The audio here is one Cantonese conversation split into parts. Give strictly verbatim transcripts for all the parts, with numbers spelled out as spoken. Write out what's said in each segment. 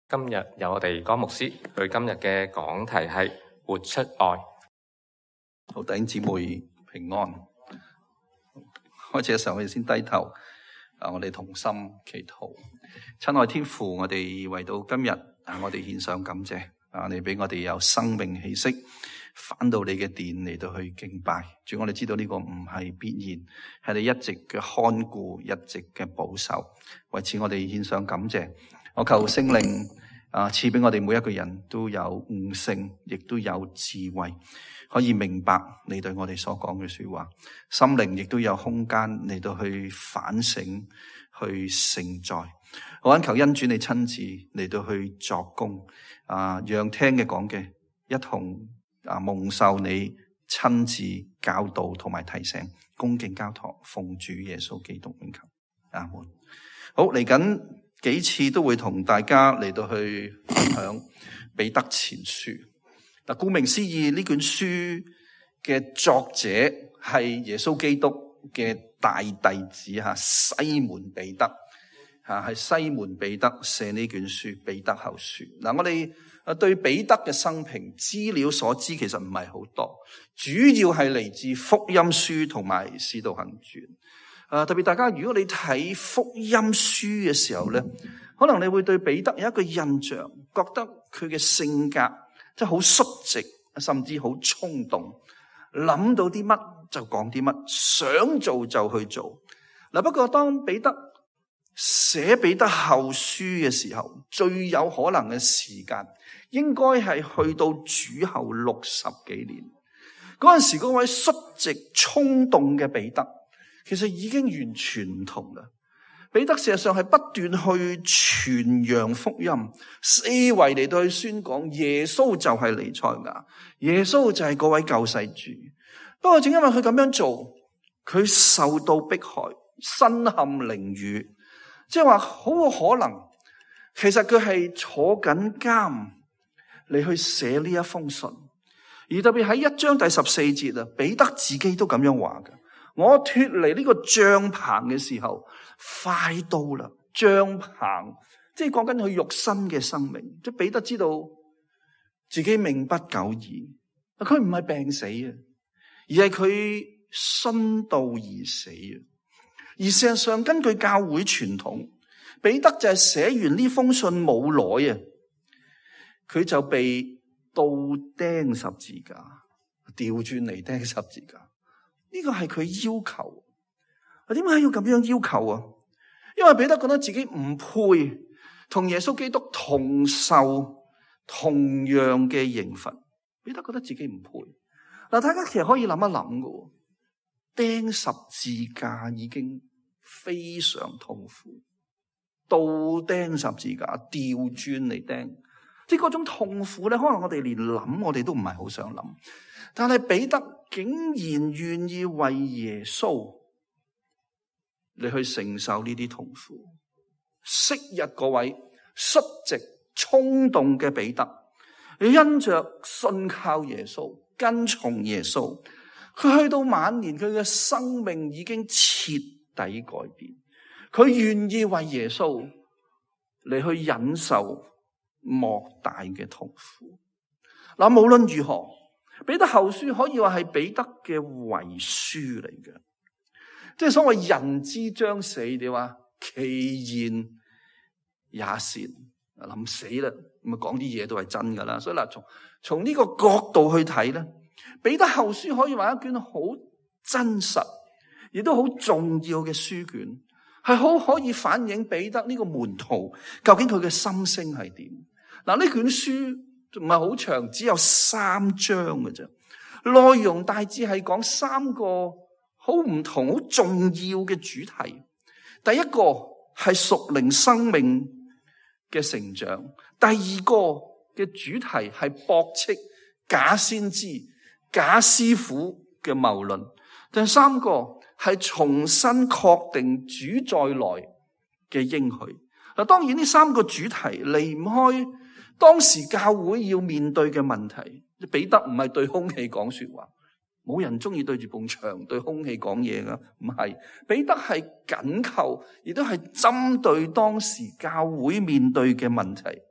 今日有我哋江牧師，佢今日嘅講題係活出愛。 好，弟兄姊妹平安。開始嘅時候，我哋先低頭，啊，我哋同心祈禱。親愛天父，我哋為到今日，啊，我哋獻上感謝，啊，你俾我哋有生命氣息，返到你嘅殿嚟到去敬拜。主，我哋知道呢個唔係必然，係你一直嘅看顧，一直嘅保守。為此，我哋獻上感謝。我求聖靈啊，賜俾我哋每一個人都有悟性，亦都有智慧，可以明白你對我哋所講嘅說話。心靈亦都有空間嚟到去反省，去承載。我懇求恩主你親自嚟到去作工啊，讓聽嘅講嘅一同啊蒙受你親自教導同埋提醒，恭敬交託，奉主耶穌基督名求，阿門。好，嚟緊幾次都會同大家嚟到去分享彼得前書。嗱，顧名思義，呢卷書嘅作者係耶穌基督嘅大弟子吓，西門彼得吓，係西門彼得寫呢卷書，彼得後書。嗱，我哋啊對彼得嘅生平資料所知其實唔係好多，主要係嚟自福音書同埋使徒行傳。啊，特別大家如果你睇福音書嘅時候咧，可能你會對彼得有一個印象，覺得佢嘅性格即係好率直，甚至好衝動，諗到啲乜就講啲乜，想做就去做。嗱，不過當彼得寫彼得後書嘅時候，最有可能嘅時間應該係去到主後六十幾年。嗰陣時嗰位率直衝動嘅彼得，其實已經完全唔同啦。彼得事實上係不斷去傳揚福音，四圍嚟到去宣講耶穌就係彌賽亞，耶穌就係嗰位救世主。不過正因為佢咁樣做，佢受到迫害，身陷囹圄，即係話好有可能，其實佢係坐緊監嚟去寫呢一封信。而特別喺一章第十四節啊，彼得自己都咁樣話嘅。我脫離呢個帳篷嘅時候，快到啦。帳篷即係講緊佢肉身嘅生命，即係彼得知道自己命不久矣。佢唔係病死啊，而係佢殉道而死啊。而事實上，根據教會傳統，彼得就係寫完呢封信冇耐啊，佢就被倒釘十字架，調轉嚟釘十字架。呢個係佢要求，點解要咁樣要求啊？因為彼得覺得自己唔配同耶穌基督同受同樣嘅刑罰，彼得覺得自己唔配。嗱，大家其實可以諗一諗嘅，釘十字架已經非常痛苦，倒釘十字架，調轉嚟釘，即係嗰種痛苦咧，可能我哋連諗我哋都唔係好想諗。但係彼得竟然願意為耶穌你去承受呢啲痛苦。昔日嗰位率直衝動嘅彼得，因着信靠耶穌，跟從耶穌，佢去到晚年，佢嘅生命已經徹底改變。佢願意為耶穌嚟去忍受莫大嘅痛苦。嗱，無論如何，彼得後書可以話係彼得嘅遺書嚟嘅，即係所謂人之將死，你話其言也善，諗死啦，咁啊講啲嘢都係真噶啦。所以嗱，從從呢個角度去睇咧，彼得後書可以話一卷好真實，亦都好重要嘅書卷，係好可以反映彼得呢個門徒究竟佢嘅心聲係點。嗱，呢卷書唔係好長，只有三章嘅啫。內容大致係講三個好唔同、好重要嘅主題。第一個係屬靈生命嘅成長，第二個嘅主題係駁斥假先知、假師傅嘅謬論，第三個係重新確定主再來嘅應許。嗱，當然呢三個主題離唔開當時教會要面對嘅問題。彼得唔係對空氣講說話，冇人中意對住埲牆對空氣講嘢噶，唔係。彼得係緊扣，亦都係針對當時教會面對嘅問題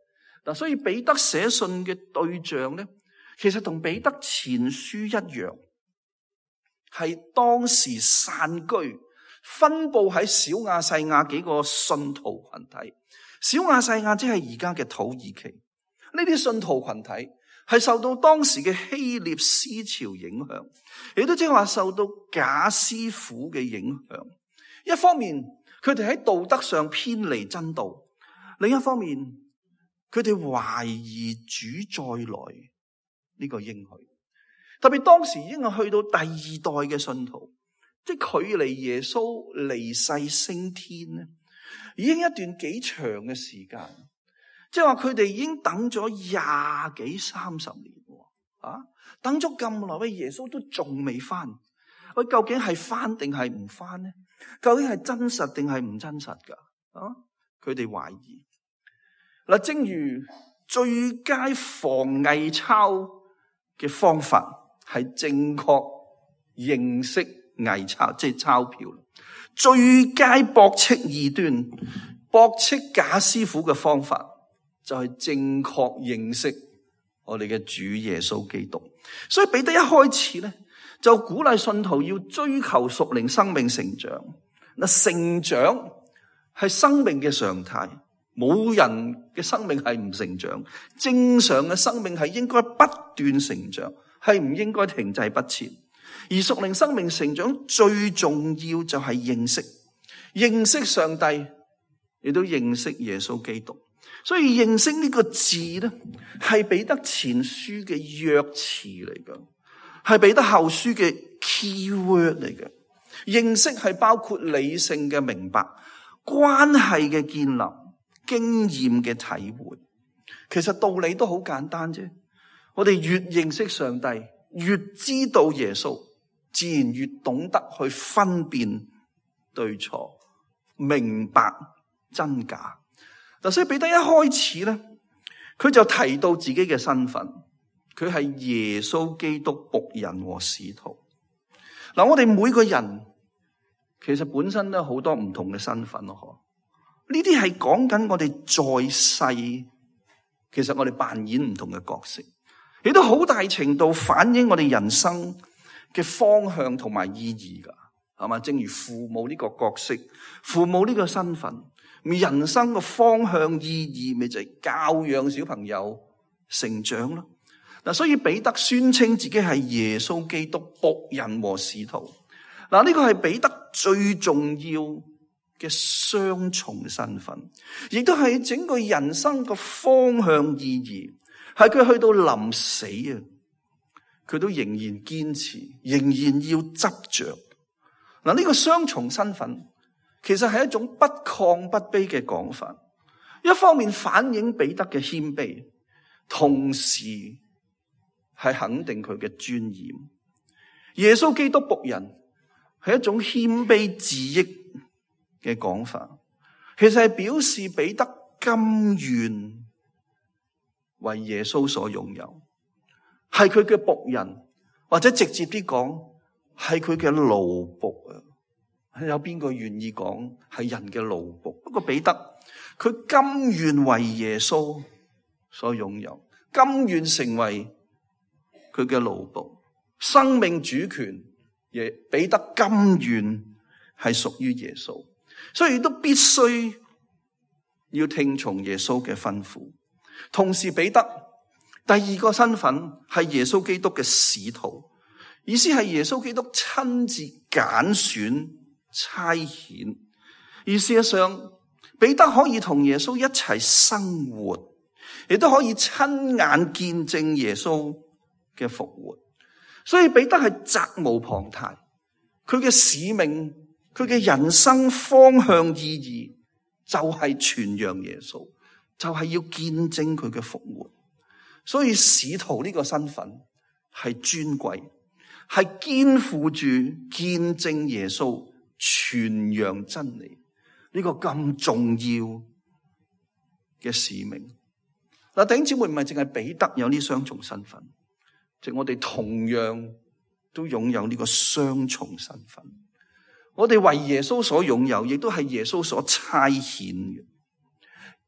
嗱，所以彼得寫信嘅對象咧，其實同彼得前書一樣，係當時散居分布喺小亞細亞幾個信徒群體。小亞細亞即係而家嘅土耳其，呢啲信徒群體係受到當時嘅希臘思潮影響，亦都即係話受到假師傅嘅影響。一方面佢哋喺道德上偏離真道，另一方面佢哋懷疑主再來呢個應許。特別當時已經係去到第二代嘅信徒，即係距離耶穌離世升天咧，已經一段幾長嘅時間。即係話佢哋已經等咗廿幾三十年，啊，等咗咁耐，喂，耶穌都仲未翻，喂，究竟係翻定係唔翻呢？究竟係真實定係唔真實噶？啊，佢哋懷疑。嗱，正如最佳防偽鈔嘅方法係正確認識偽鈔，即係鈔票。最佳駁斥異端、駁斥假師傅嘅方法，就係正確認識我哋嘅主耶穌基督。所以彼得一開始咧，就鼓勵信徒要追求屬靈生命成長。嗱，成長係生命嘅常態，冇人嘅生命係唔成長。正常嘅生命係應該不斷成長，係唔應該停滯不前。而屬靈生命成長最重要就係認識，認識上帝，亦都認識耶穌基督。所以認識呢個字咧，係彼得前書嘅約詞嚟㗎，係彼得後書嘅 key word 嚟嘅。認識係包括理性嘅明白、關係嘅建立、經驗嘅體會。其實道理都好簡單啫。我哋越認識上帝，越知道耶穌，自然越懂得去分辨對錯，明白真假。所以彼得一開始咧，佢就提到自己嘅身份，佢係耶穌基督僕人和使徒。嗱，我哋每個人其實本身都有好多唔同嘅身份咯，呢啲係講緊我哋在世，其實我哋扮演唔同嘅角色，亦都好大程度反映我哋人生嘅方向同埋意義噶，係嘛？正如父母呢個角色，父母呢個身份。人生嘅方向意義咪就係教養小朋友成長咯。嗱，所以彼得宣稱自己係耶穌基督僕人和使徒。嗱，呢個係彼得最重要嘅雙重身份，亦都係整個人生嘅方向意義。係佢去到臨死啊，佢都仍然堅持，仍然要執着。嗱，呢個雙重身份。其實係一種不亢不卑嘅講法，一方面反映彼得嘅謙卑，同時係肯定佢嘅尊嚴。耶穌基督僕人係一種謙卑自益嘅講法，其實係表示彼得甘願為耶穌所擁有，係佢嘅僕人，或者直接啲講，係佢嘅奴僕啊。有邊個願意講係人嘅奴僕？不過彼得佢甘願為耶穌所擁有，甘願成為佢嘅奴僕，生命主權亦彼得甘願係屬於耶穌，所以都必須要聽從耶穌嘅吩咐。同時彼得第二個身份係耶穌基督嘅使徒，意思係耶穌基督親自揀選差遣，而事實上彼得可以同耶穌一齊生活，亦都可以親眼見證耶穌嘅復活，所以彼得係責無旁貸。佢嘅使命，佢嘅人生方向意義就係傳揚耶穌，就係要見證佢嘅復活。所以使徒呢個身份係尊貴，係肩負住見證耶穌、傳揚真理呢個咁重要嘅使命。嗱，弟兄姊妹，唔係淨係彼得有呢雙重身份，即係我哋同樣都擁有呢個雙重身份。我哋為耶穌所擁有，亦都係耶穌所差遣嘅。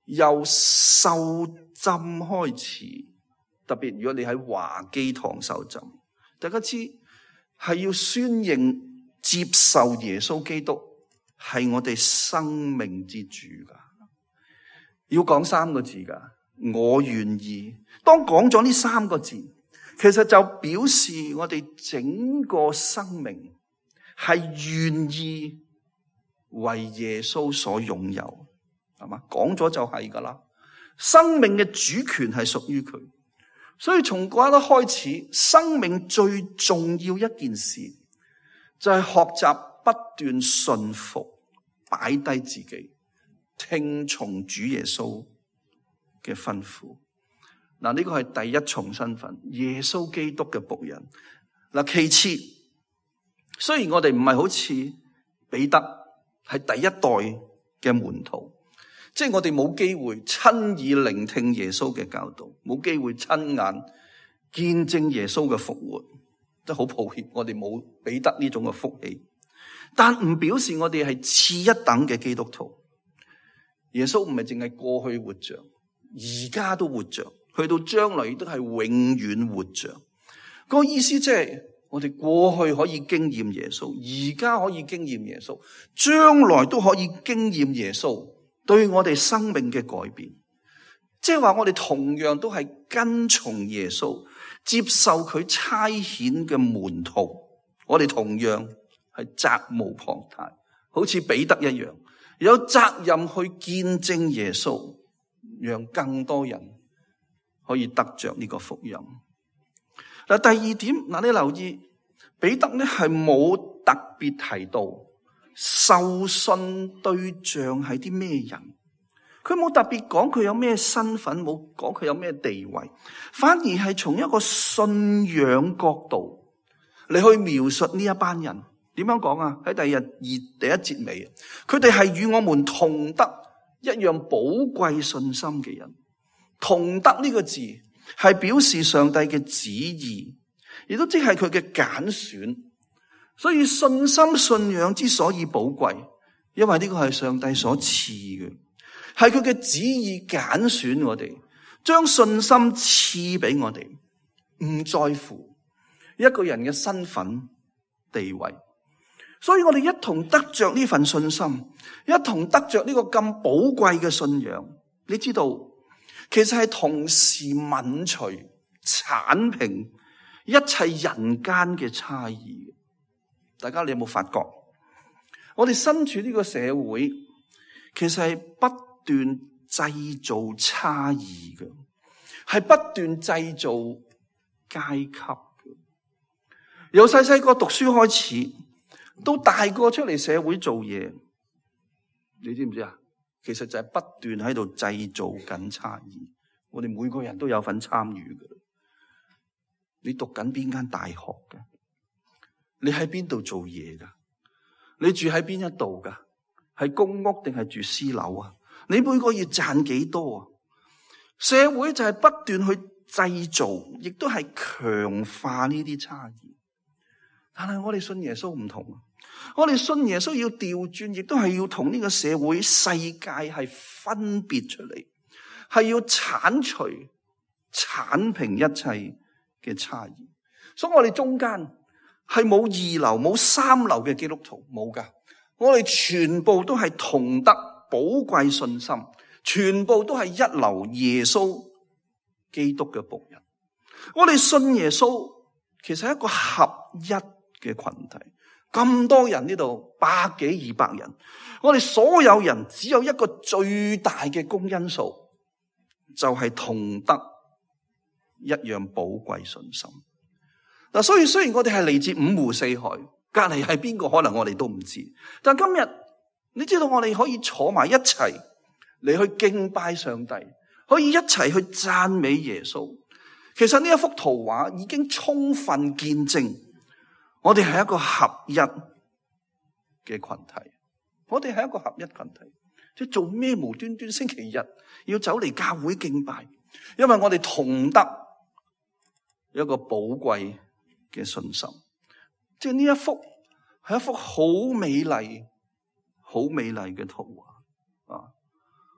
由受浸開始，特別如果你喺華基堂受浸，大家知係要宣認接受耶穌基督係我哋生命之主噶，要講三個字噶，我願意。當講咗呢三個字，其實就表示我哋整個生命係願意為耶穌所擁有，係嘛？講咗就係噶啦，生命嘅主權係屬於佢。所以從嗰一刻開始，生命最重要一件事就係學習不斷順服，擺低自己，聽從主耶穌嘅吩咐。嗱，呢個係第一重身份，耶穌基督嘅僕人。嗱，其次，雖然我哋唔係好似彼得係第一代嘅門徒，即係我哋冇機會親耳聆聽耶穌嘅教導，冇機會親眼見證耶穌嘅復活，真係好抱歉，我哋冇彼得呢種嘅福氣。但唔表示我哋係次一等嘅基督徒。耶穌唔係淨係過去活着，而家都活着，去到將來亦都係永遠活着。嗰個意思即係我哋過去可以經驗耶穌，而家可以經驗耶穌，將來都可以經驗耶穌對我哋生命嘅改變。即係話我哋同樣都係跟從耶穌，接受佢差遣嘅門徒，我哋同樣係責無旁貸，好似彼得一樣，有責任去見證耶穌，讓更多人可以得着呢個福音。嗱，第二點，嗱，你留意彼得咧係冇特別提到受信對象係啲咩人，佢冇特別講佢有咩身份，冇講佢有咩地位，反而係從一個信仰角度嚟去描述呢一班人。點樣講啊？喺第二日二第一節尾，佢哋係與我們同得一樣寶貴信心嘅人。同得呢個字係表示上帝嘅旨意，亦都即係佢嘅揀選。所以信心信仰之所以寶貴，因為呢個係上帝所賜嘅，係佢嘅旨意揀選我哋，將信心賜俾我哋，唔在乎一個人嘅身份地位。所以我哋一同得着呢份信心，一同得着呢個咁寶貴嘅信仰。你知道，其實係同時泯除、鏟平一切人間嘅差異。大家你有冇發覺？我哋身處呢個社會，其實係不斷製造差異嘅，係不斷製造階級嘅。由細細個讀書開始，到大個出嚟社會做嘢，你知唔知啊？其實就係不斷喺度製造緊差異。我哋每個人都有份參與嘅。你讀緊邊間大學嘅？你喺邊度做嘢噶？你住喺邊一度噶？係公屋定係住私樓啊？你每個月賺幾多啊？社會就係不斷去製造，亦都係強化呢啲差異。但係我哋信耶穌唔同，我哋信耶穌要調轉，亦都係要同呢個社會世界係分別出嚟，係要鏟除、鏟平一切嘅差異。所以我哋中間係冇二流、冇三流嘅基督徒，冇噶。我哋全部都係同得寶貴信心，全部都係一流耶穌基督嘅僕人。我哋信耶穌，其實係一個合一嘅群體。咁多人呢度，百幾二百人，我哋所有人只有一個最大嘅公因數，就係同得一樣寶貴信心。嗱，所以雖然我哋係嚟自五湖四海，隔籬係邊個可能我哋都唔知，但今日你知道我哋可以坐埋一齊嚟去敬拜上帝，可以一齊去讚美耶穌。其實呢一幅圖畫已經充分見證我哋係一個合一嘅群體。我哋係一個合一群體，即係做咩無端端星期日要走嚟教會敬拜？因為我哋同得一個寶貴嘅信心。即係呢一幅係一幅好美麗、好美麗嘅圖畫啊！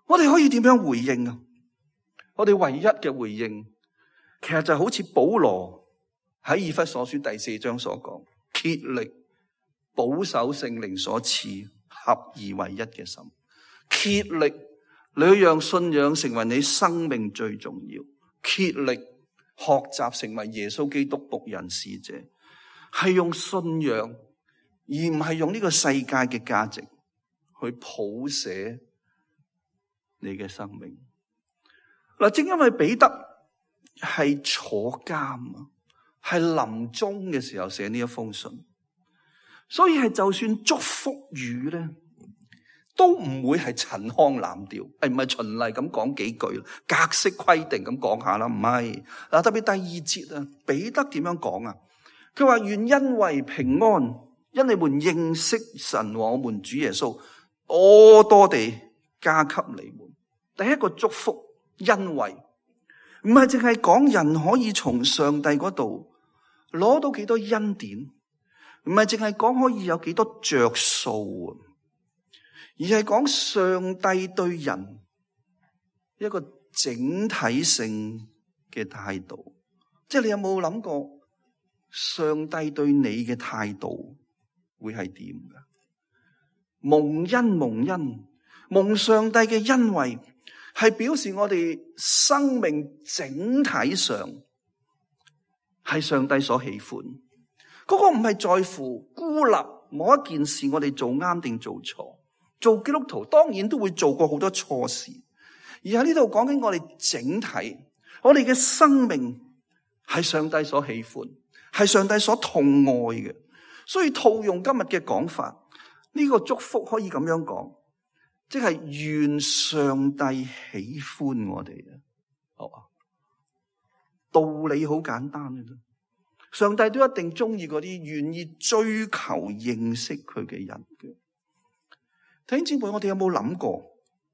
我哋可以點樣回應啊？我哋唯一嘅回應，其實就好似保羅喺以弗所書第四章所講，竭力保守聖靈所賜合而為一嘅心，竭力你要讓信仰成為你生命最重要，竭力學習成為耶穌基督僕人使者，係用信仰而唔係用呢個世界嘅價值去譜寫你嘅生命。嗱，正因為彼得係坐監啊，係臨終嘅時候寫呢一封信，所以係就算祝福語咧，都唔會係陳腔濫調，誒唔係循例咁講幾句，格式規定咁講下啦，唔係。嗱，特別第二節啊，彼得點樣講啊？佢話願恩惠平安，因你們認識神和我們主耶穌，多多地加給你們。第一個祝福恩惠，唔係淨係講人可以從上帝嗰度攞到幾多恩典，唔係淨係講可以有幾多着數，而係講上帝對人一個整體性嘅態度。即係你有冇諗過上帝對你嘅態度會係點㗎？蒙恩蒙恩蒙上帝嘅恩惠，係表示我哋生命整體上係上帝所喜歡。嗰個唔係在乎孤立某一件事，我哋做啱定做錯。做基督徒當然都會做過好多錯事，而喺呢度講緊我哋整體，我哋嘅生命係上帝所喜歡，係上帝所痛愛嘅。所以套用今日嘅講法，呢個祝福可以咁樣講，即係願上帝喜歡我哋啊！好，道理好簡單嘅啫，上帝都一定中意嗰啲願意追求認識佢嘅人嘅。弟兄姊妹，我哋有冇諗過，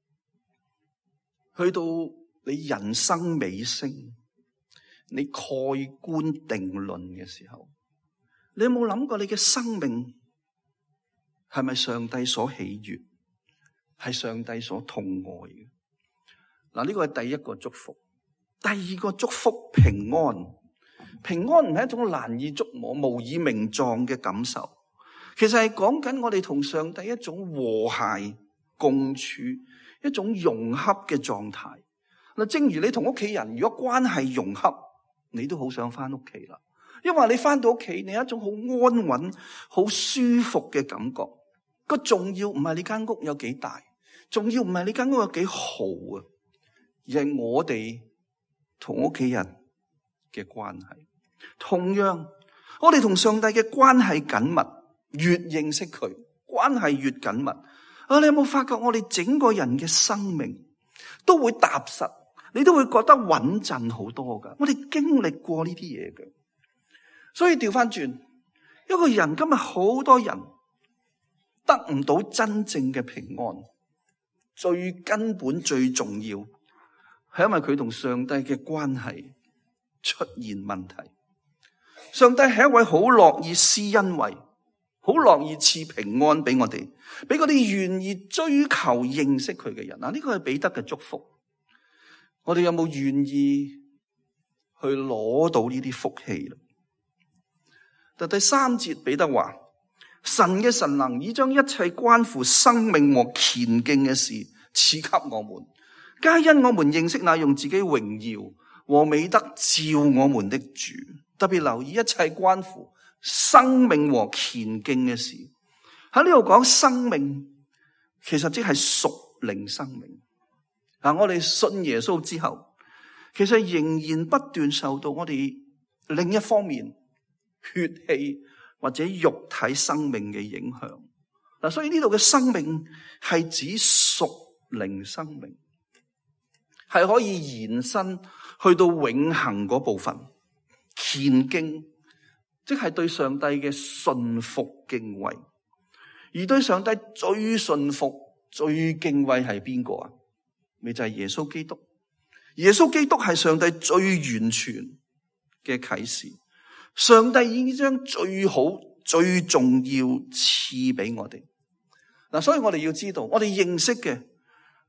去到你人生尾聲，你蓋棺定論嘅時候，你有冇諗過你嘅生命係咪上帝所喜悅，係上帝所痛愛嘅？嗱，呢個係第一個祝福。第二個祝福，平安。平安唔係一種難以捉摸、無以名狀嘅感受，其實係講緊我哋同上帝一種和諧共處、一種融洽嘅狀態。嗱，正如你同屋企人如果關係融洽，你都好想翻屋企啦，因為你翻到屋企，你有一種好安穩、好舒服嘅感覺。個重要唔係你間屋有幾大，重要唔係你間屋有幾豪啊，而係我哋同屋企人嘅關係。同樣，我哋同上帝嘅關係緊密，越認識佢，關係越緊密。啊，你有冇發覺我哋整個人嘅生命都會踏實，你都會覺得穩陣好多噶。我哋經歷過呢啲嘢嘅，所以調翻轉，一個人今日好多人得唔到真正嘅平安，最根本最重要係因為佢同上帝嘅關係出現問題。上帝係一位好樂意施恩惠、好樂意賜平安俾我哋，俾嗰啲願意追求認識佢嘅人。嗱，呢個係彼得嘅祝福。我哋有冇願意去攞到呢啲福氣咧？但第三節彼得話：神嘅神能已將一切關乎生命和虔敬嘅事賜給我們，皆因我們認識那用自己榮耀和美德召我們的主。特別留意一切關乎生命和虔敬嘅事。喺呢度講生命，其實即係屬靈生命。嗱，我哋信耶穌之後，其實仍然不斷受到我哋另一方面血氣或者肉體生命嘅影響。嗱，所以呢度嘅生命係指屬靈生命，係可以延伸去到永恆嗰部分。虔敬即係對上帝嘅順服敬畏，而對上帝最順服最敬畏係邊個啊？咪就係耶穌基督。耶穌基督係上帝最完全嘅啟示，上帝已經將最好最重要賜俾我哋。嗱，所以我哋要知道，我哋認識嘅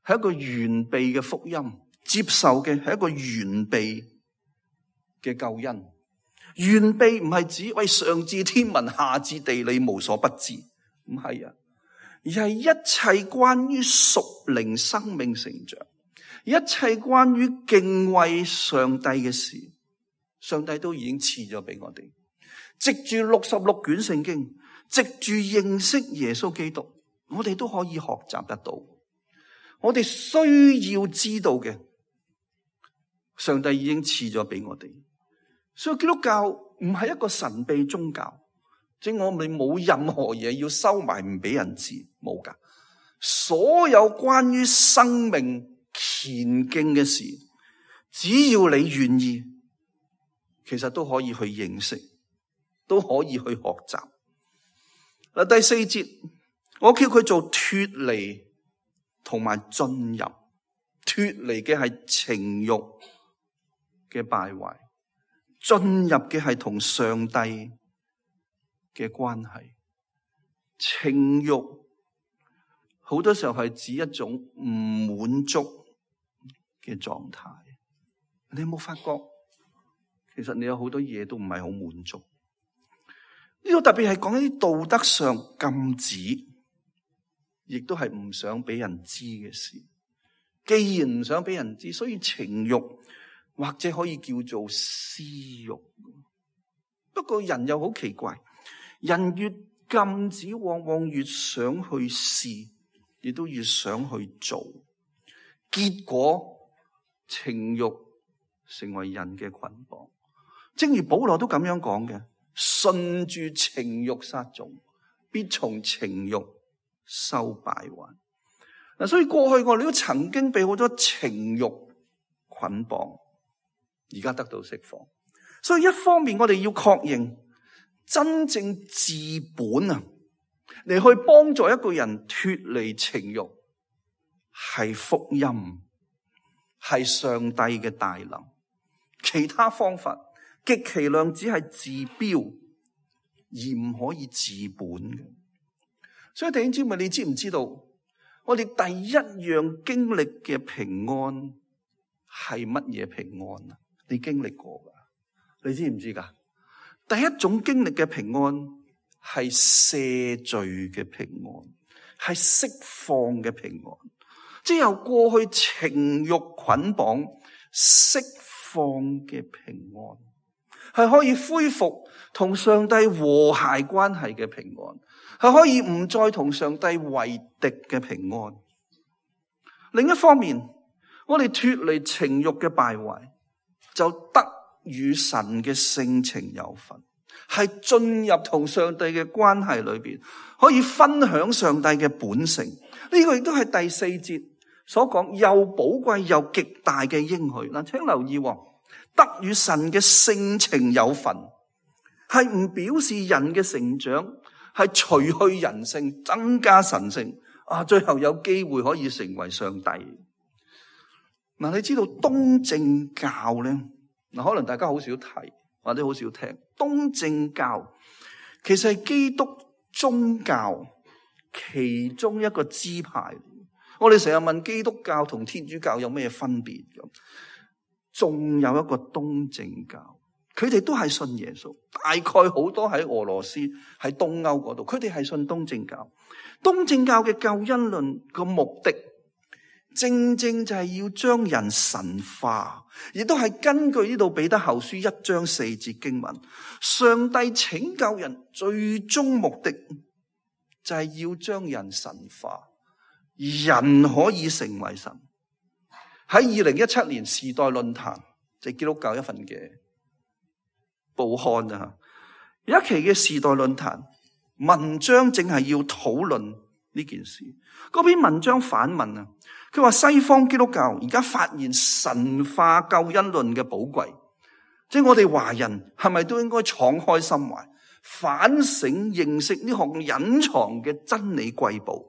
係一個完備嘅福音，接受嘅係一個完備嘅救恩。完備唔係指為上至天文下至地理無所不知，唔係啊，而係一切關於屬靈生命成長，一切關於敬畏上帝嘅事，上帝都已經賜咗俾我哋。藉住六十六卷聖經，藉住認識耶穌基督，我哋都可以學習得到。我哋需要知道嘅，上帝已經賜咗俾我哋。所以基督教唔係一個神秘宗教，即係我哋冇任何嘢要收埋唔俾人知，冇噶。所有關於生命前進嘅事，只要你願意，其實都可以去認識，都可以去學習。嗱，第四節我叫佢做脫離同埋進入。脫離嘅係情欲嘅敗壞，進入嘅係同上帝嘅關係。情欲好多時候係指一種唔滿足嘅狀態。你有冇發覺？其實你有好多嘢都唔係好滿足。呢個特別係講一啲道德上禁止，亦都係唔想俾人知嘅事。既然唔想俾人知，所以情欲或者可以叫做私欲。不過人又好奇怪，人越禁止，往往越想去試，亦都越想去做。結果情欲成為人嘅捆綁。正如保羅都咁樣講嘅，順住情欲撒種，必從情欲收敗壞。嗱，所以過去我哋都曾經被好多情欲捆綁，而家得到釋放。所以一方面我哋要確認真正治本啊，嚟去幫助一個人脫離情欲，係福音，係上帝嘅大能。其他方法極其量只係治標，而唔可以治本嘅。所以弟兄姊妹，你知唔知道？我哋第一樣經歷嘅平安係乜嘢平安啊？你經歷過噶？你知唔知噶？第一種經歷嘅平安係赦罪嘅平安，係釋放嘅平安，即係由過去情欲捆綁釋放嘅平安，係可以恢復同上帝和諧關係嘅平安，係可以唔再同上帝為敵嘅平安。另一方面，我哋脫離情欲嘅敗壞，就得與神嘅性情有份，係進入同上帝嘅關係裏邊，可以分享上帝嘅本性。呢個亦都係第四節所講又寶貴又極大嘅應許。嗱，請留意，得與神嘅性情有份，係唔表示人嘅成長係除去人性，增加神性啊，最後有機會可以成為上帝。嗱，你知道東正教咧？嗱，可能大家好少提或者好少聽。東正教其實係基督宗教其中一個支派。我哋成日問基督教同天主教有咩分別咁？仲有一個東正教，佢哋都係信耶穌，大概好多喺俄羅斯、喺東歐嗰度，佢哋係信東正教。東正教嘅救恩論個目的，正正就係要將人神化，亦都係根據呢度彼得後書一章四節經文，上帝拯救人最終目的就係要將人神化，人可以成為神。喺二零一七年時代論壇，即係基督教一份嘅報刊啊，有一期嘅時代論壇文章正係要討論呢件事。嗰篇文章反問啊，佢話西方基督教而家發現神化救恩論嘅寶貴，即係我哋華人係咪都應該敞開心懷，反省認識呢項隱藏嘅真理瑰寶？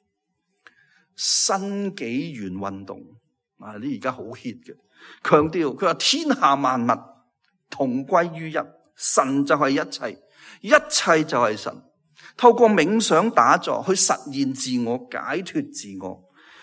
新紀元運動啊，呢而家好 hit 嘅，強調佢話天下萬物同歸於一，神就係一切，一切就係神。透過冥想打坐去實現自我，解脫自我。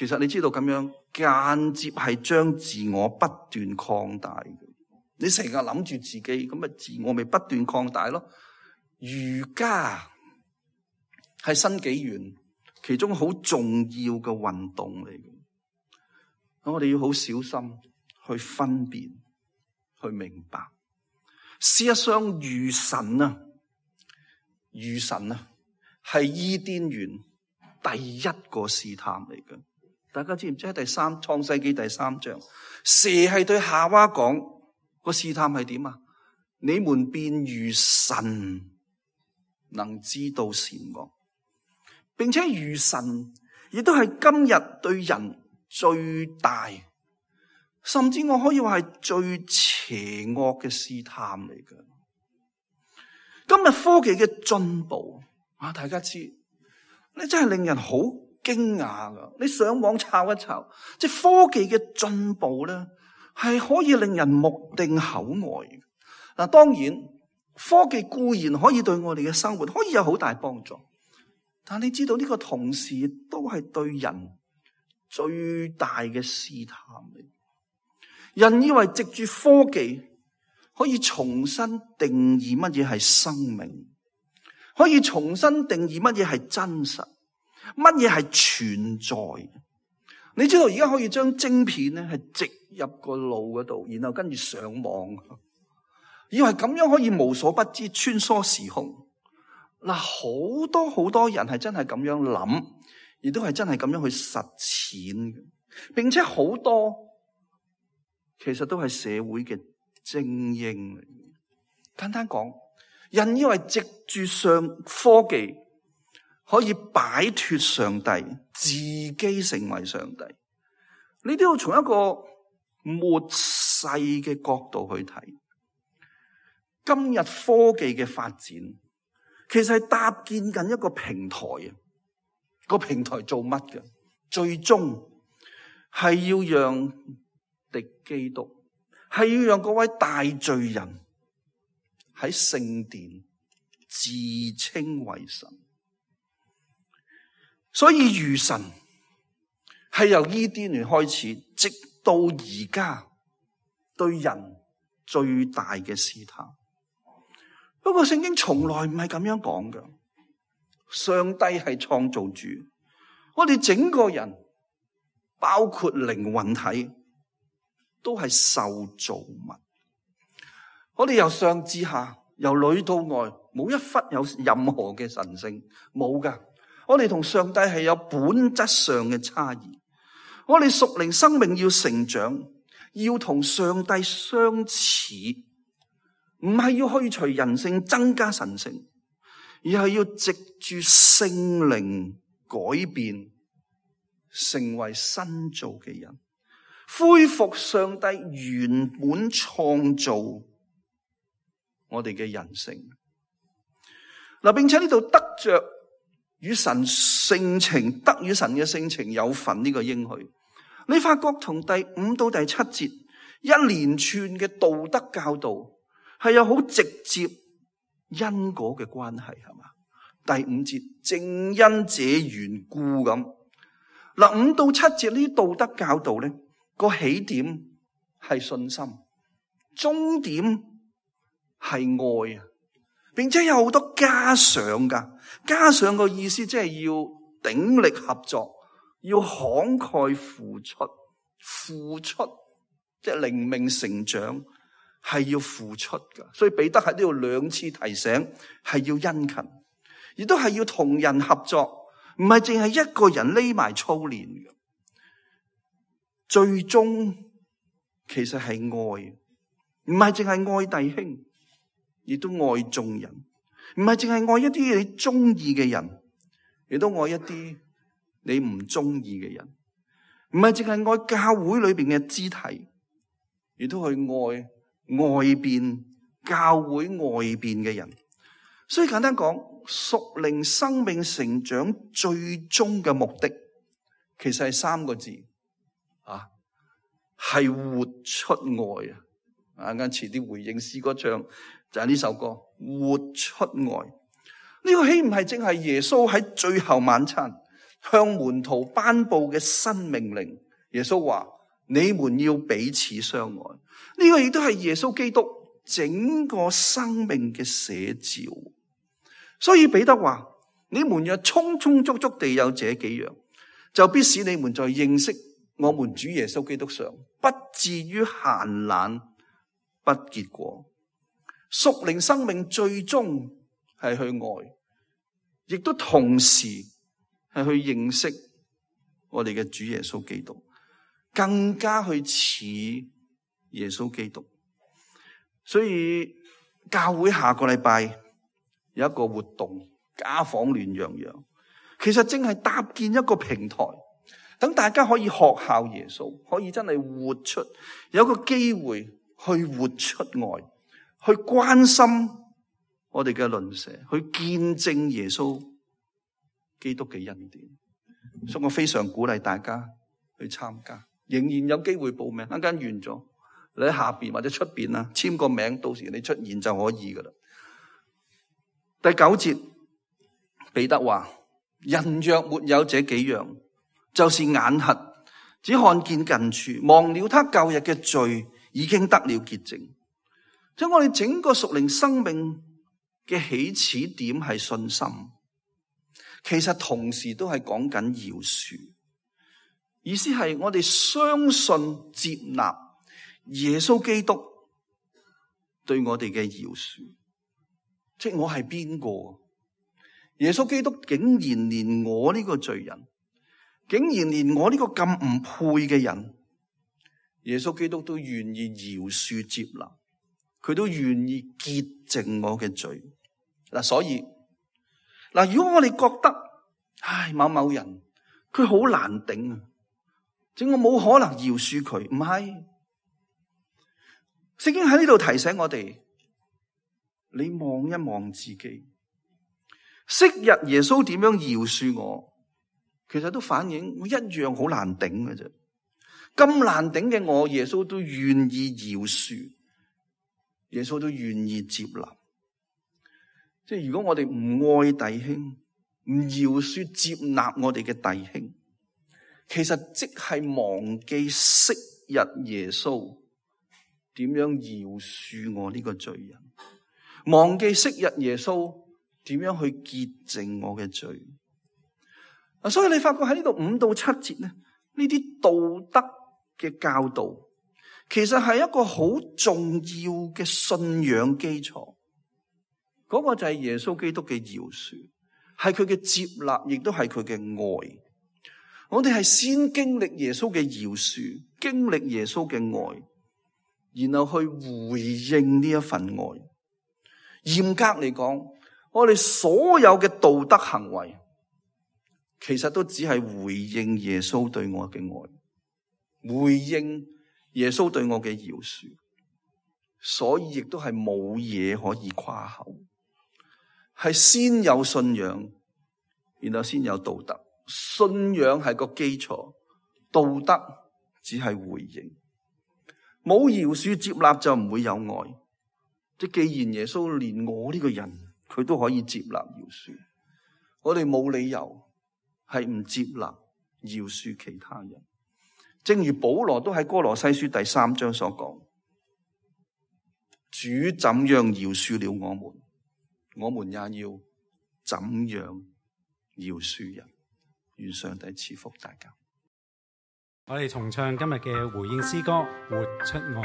其實你知道咁樣間接係將自我不斷擴大嘅。你成日諗住自己，咁咪自我咪不斷擴大咯。瑜伽係新紀元其中好重要嘅運動嚟嘅，我哋要好小心去分辨、去明白。事實上，愚神啊，愚神啊，係伊甸園第一個試探嚟嘅。大家知唔知喺第三創世紀第三章，蛇係對夏娃講個試探係點啊？你們便如神，能知道善惡，並且如神，亦都係今日對人最大，甚至我可以話係最邪惡嘅試探嚟嘅。今日科技嘅進步啊，大家知，你真係令人好驚訝噶。你上網抄一抄，即係科技嘅進步咧，係可以令人目定口呆。嗱，當然科技固然可以對我哋嘅生活可以有好大幫助，但你知道呢個同時都係對人最大嘅試探嚟。人以為藉住科技可以重新定義乜嘢係生命，可以重新定義乜嘢係真實，乜嘢係存在。你知道而家可以將晶片咧係植入個腦嗰度，然後跟住上網，以為咁樣可以無所不知，穿梭時空。嗱，好多好多人係真係咁樣諗，亦都係真係咁樣去實踐嘅，並且好多其實都係社會嘅精英嚟。簡單講，人以為藉住上科技可以擺脫上帝，自己成為上帝。你都要從一個末世嘅角度去睇。今日科技嘅發展，其實係搭建緊一個平台啊！個平台做乜嘅？最終係要讓敵基督，係要讓嗰位大罪人喺聖殿自稱為神。所以愚神係由伊甸園開始，直到而家對人最大嘅試探。不過聖經從來唔係咁樣講嘅。上帝係創造主，我哋整個人包括靈魂體都係受造物。我哋由上至下，由裏到外，冇一忽有任何嘅神聖，冇噶。我哋同上帝係有本質上嘅差異。我哋屬靈生命要成長，要同上帝相似，唔係要去除人性，增加神性，而係要藉住聖靈改變，成為新造嘅人，恢復上帝原本創造我哋嘅人性。嗱，並且呢度得着與神性情，得與神嘅性情有份呢個應許。你發覺同第五到第七節一連串嘅道德教導係有好直接因果嘅關係，係嘛？第五節正因這緣故咁，嗱，五到七節呢啲道德教導咧，個起點係信心，終點係愛啊，並且有好多加上噶，加上個意思即係要鼎力合作，要慷慨付出，付出即係靈命成長係要付出噶。所以彼得喺呢度兩次提醒係要殷勤，亦都係要同人合作，唔係淨係一個人匿埋操練嘅。最終其實係愛，唔係淨係愛弟兄，亦都愛眾人，唔係淨係愛一啲你中意嘅人，亦都愛一啲你唔中意嘅人，唔係淨係愛教會裏邊嘅肢體，亦都去愛外邊教會外邊嘅人。所以簡單講，屬靈生命成長最終嘅目的，其實係三個字啊，係活出愛啊！啱啱遲啲回應詩歌唱就係呢首歌，活出愛。呢個豈唔係正係耶穌喺最後晚餐向門徒頒布嘅新命令。耶穌話：你們要彼此相愛。呢個亦都係耶穌基督整個生命嘅寫照。所以彼得話：你們若充充足足地有這幾樣，就必使你們在認識我們主耶穌基督上，不至於閒懶不結果。屬靈生命最終係去愛，亦都同時係去認識我哋嘅主耶穌基督，更加去似耶穌基督。所以教會下個禮拜有一個活動，家訪亂洋洋，其實正係搭建一個平台，等大家可以學效耶穌，可以真係活出，有一個機會去活出愛，去關心我哋嘅鄰舍，去見證耶穌基督嘅恩典。所以我非常鼓勵大家去參加，仍然有機會報名。一陣間完咗，你喺下邊或者出邊啊，簽個名，到時你出現就可以噶啦。第九節，彼得話：人若沒有這幾樣，就是眼瞎，只看見近處，忘了他舊日嘅罪已經得了潔淨。即係我哋整個屬靈生命嘅起始點係信心，其實同時都係講緊饒恕。意思係我哋相信接納耶穌基督對我哋嘅饒恕。即係我係邊個？耶穌基督竟然連我呢個罪人，竟然連我呢個咁唔配嘅人，耶穌基督都願意饒恕接納，佢都願意潔淨我嘅罪。嗱，所以嗱，如果我哋覺得，唉，某某人佢好難頂啊，即我冇可能饒恕佢，唔係。聖經喺呢度提醒我哋，你望一望自己，昔日耶穌點樣饒恕我，其實都反映我一樣好難頂嘅啫。咁難頂嘅我，耶穌都願意饒恕，耶穌都願意接納。即係如果我哋唔愛弟兄，唔饒恕接納我哋嘅弟兄，其實即係忘記昔日耶穌點樣饒恕我呢個罪人，忘記昔日耶穌點樣去潔淨我嘅罪。所以你發覺喺呢度五到七節咧，呢啲道德嘅教導，其實係一個好重要嘅信仰基礎。嗰個就係耶穌基督嘅饒恕，係佢嘅接納，亦都係佢嘅愛。我哋係先經歷耶穌嘅饒恕，經歷耶穌嘅愛，然後去回應呢一份愛。嚴格嚟講，我哋所有嘅道德行為，其實都只係回應耶穌對我嘅愛，回應耶穌對我嘅饒恕，所以亦都係冇嘢可以誇口。係先有信仰，然後先有道德。信仰係個基礎，道德只係回應。冇饒恕接納就唔會有愛。即既然耶穌連我呢個人佢都可以接納饒恕，我哋冇理由係唔接納饒恕其他人。正如保羅都喺哥羅西書第三章所講，主怎樣饒恕了我們，我們也要怎樣饒恕人。願上帝賜福大家。 我哋重唱今日嘅回應詩歌《活出愛》。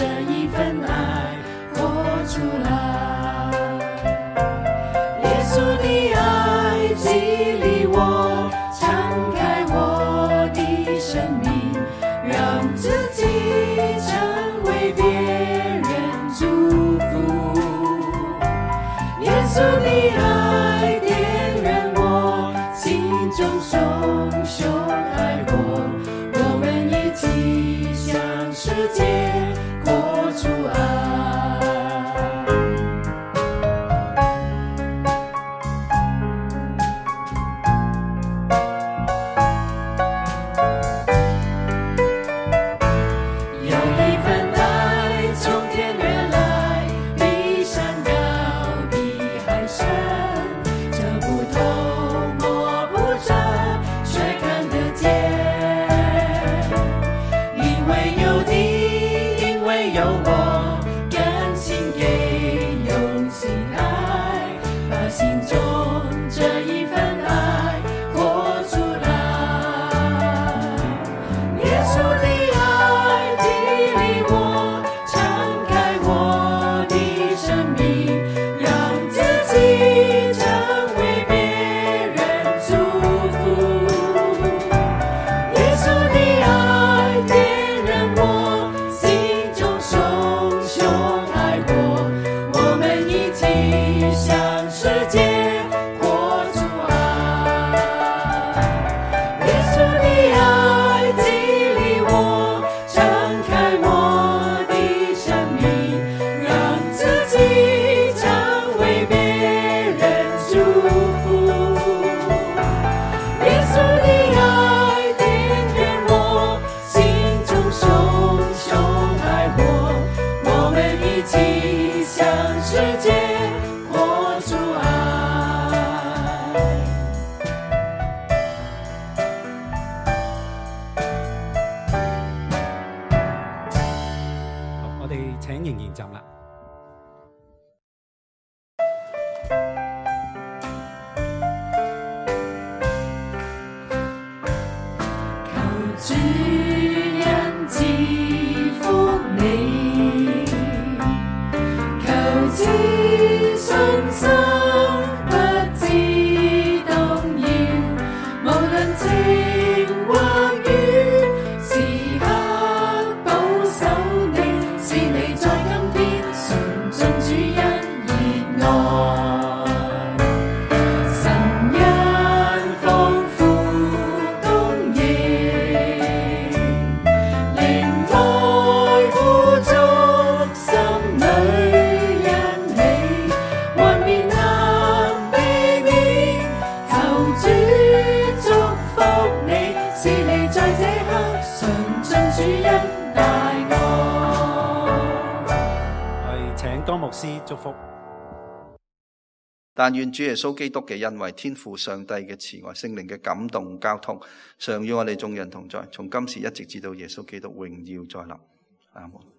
耶穌我甘心給，用心愛，把心中這一份愛活出來。耶穌的愛激勵我，敞開我的生命，讓自己成為別人祝福。耶穌的愛點燃我心中熊熊愛火，我們一起向世界活出愛。耶穌的愛激勵我，敞開我的生命，讓自己成為別人祝福。耶穌的愛點燃我心中熊熊愛火，我們一起向世界活出愛。 好，我哋請仍然站啦。 求主恩賜福你，求此信心不致動搖，無論晴或雨，時刻保守你，是你在今天純盡主恩熱愛。神恩豐富供應，靈愛富足，心裏因你幻變能避免。求主祝福你，是你在這刻純盡主恩大愛。 我哋請江牧師祝福。 但願主耶穌基督嘅恩惠、天父上帝嘅慈愛、聖靈嘅感動交通，常與我哋眾人同在，從今時一直至到耶穌基督榮耀再臨。阿門。